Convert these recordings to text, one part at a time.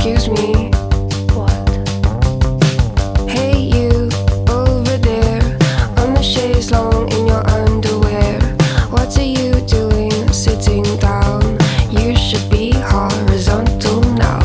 Excuse me. What? Hey you, over there, on the chaise longue in your underwear. What are you doing sitting down? You should be horizontal now.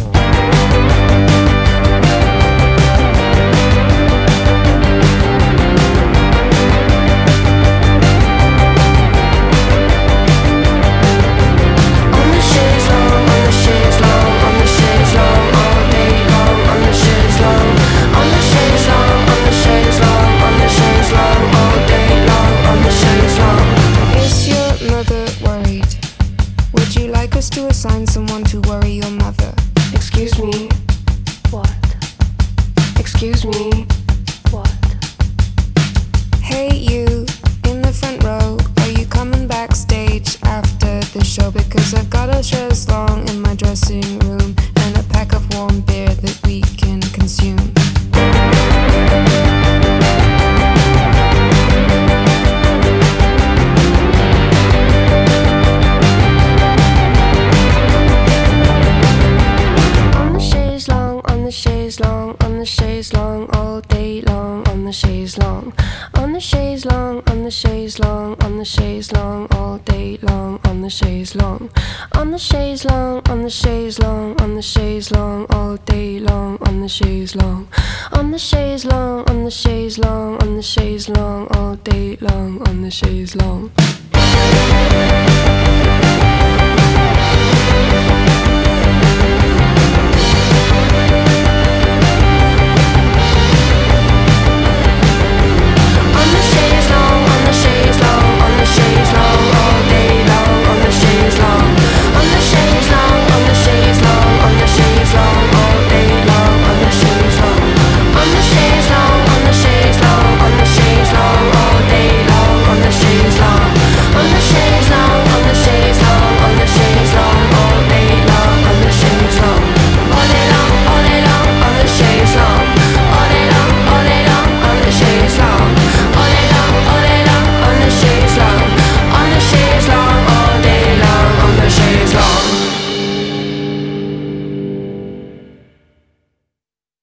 Would you like us to assign someone to worry your mother? Excuse me. What? Excuse me. What? Hey you, in the front row, are you coming backstage after the show? Because I've got a chaise longue in my dressing room and a pack of warm beer that we can consume. On the chaise longue, all day long. On the chaise longue, on the chaise longue, on the chaise longue, on the chaise longue, all day long. On the chaise longue, on the chaise longue, on the chaise longue, on the chaise longue, all day long. On the chaise longue, on the chaise longue, on the chaise longue, on the chaise longue, all day long. On the chaise longue.